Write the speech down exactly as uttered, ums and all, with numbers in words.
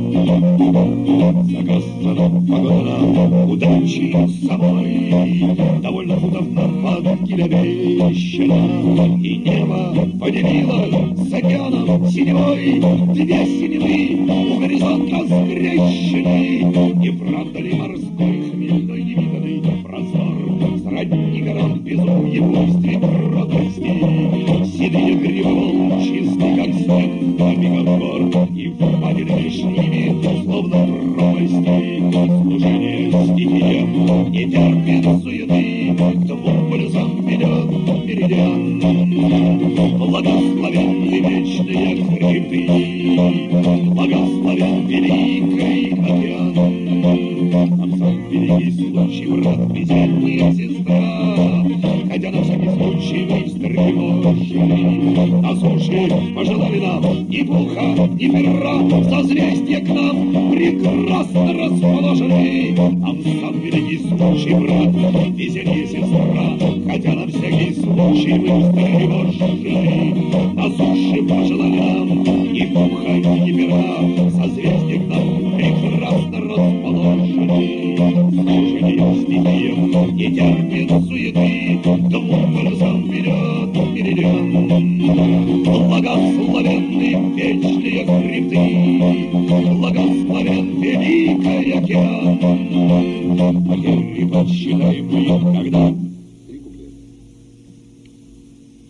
Загасана погода удачи самой, довольно футов на подгиле обещана, и небо поделило с океаном синевой две синевы у горизонта скрещены. Не правда ли морской хмельной невиданный простор сродни горам безумье буйстве кротости? Седые грибы волчисты, как снег на пиках гор, и впадины меж ними, словно пропасти. Служение стихиям не терпит суеты, к двум полюсам ведет меридиан. Благословенны вечные хребты, благословен великий океан. Нам сам великий случай, брат, весенняя сестра, хотя на всякий случай мы встревожили. На суше пожелали нам ни пуха, ни пера, созвездия к нам прекрасно расположены. Нам сам великий случай, брат, весенняя сестра, хотя на всякий случай мы встревожили. На суше пожелали нам ни пуха, ни пера, созвездия к нам прекрасно расположены. Служение стихиям не терпит суеты, двум полюсам вперед меридиан. Благословенны вечные хребты, благословен великий океан. Поверь, почему